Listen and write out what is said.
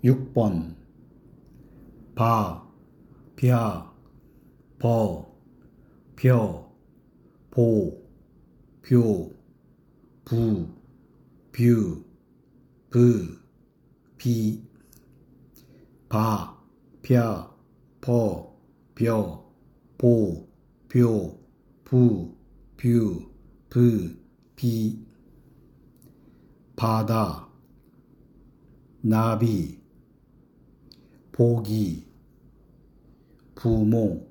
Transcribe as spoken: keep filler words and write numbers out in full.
육 번 바, 벼, 버, 벼, 보, 뷰, 부, 뷰, 브, 비, 바, 벼, 버, 벼, 보, 뷰, 부, 뷰, 브, 비, 바다, 나비, 보기, 부모,